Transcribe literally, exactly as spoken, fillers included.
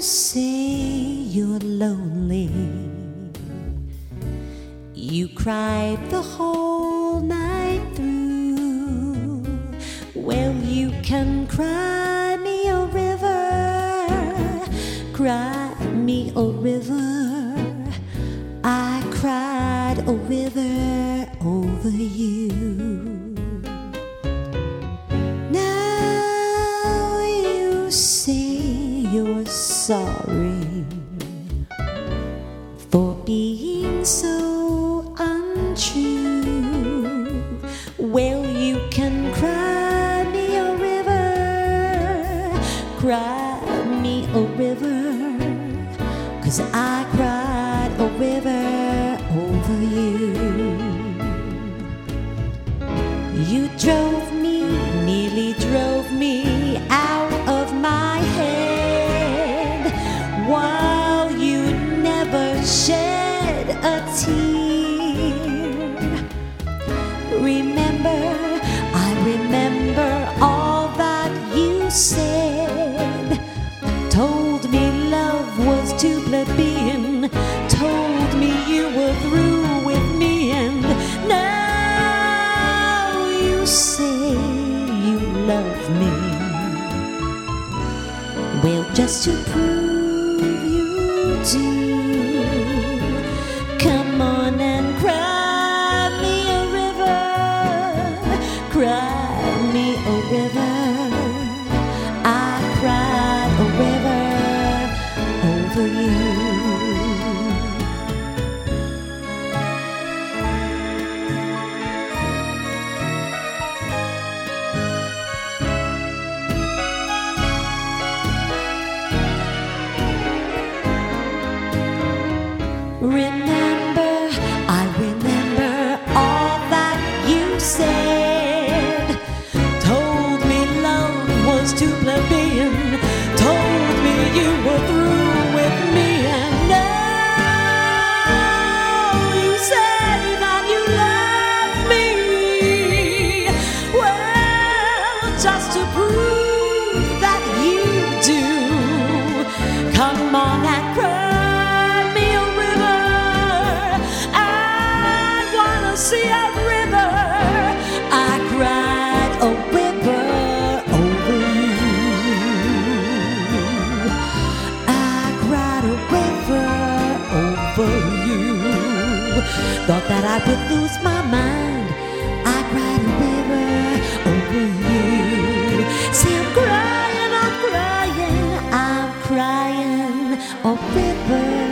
say you're lonely, you cried the whole night through. Well, you can cry me a river, cry me a river. I cried a river over you. Now you say you're sorry for being so untrue. Well, you can cry me a river, cry me a river, 'cause I cried a river over you. You drove me, nearly drove me out of my head, while you never shed a tear. Remember, I remember all that you said. Told me love was too plebeian, told me you were through with me, and now you say you love me. Well, just to prove you do, come on and cry me a river, cry me a river. I cried a river over you. Remember, I remember all that you said. Told me love was too plebeian, told me you were through with me, and now you say that you love me. Well, just to prove that you do, come on and cry see a river. I cried a river over you. I cried a river over you. Thought that I would lose my mind. I cried a river over you. See, I'm crying, I'm crying, I'm crying a river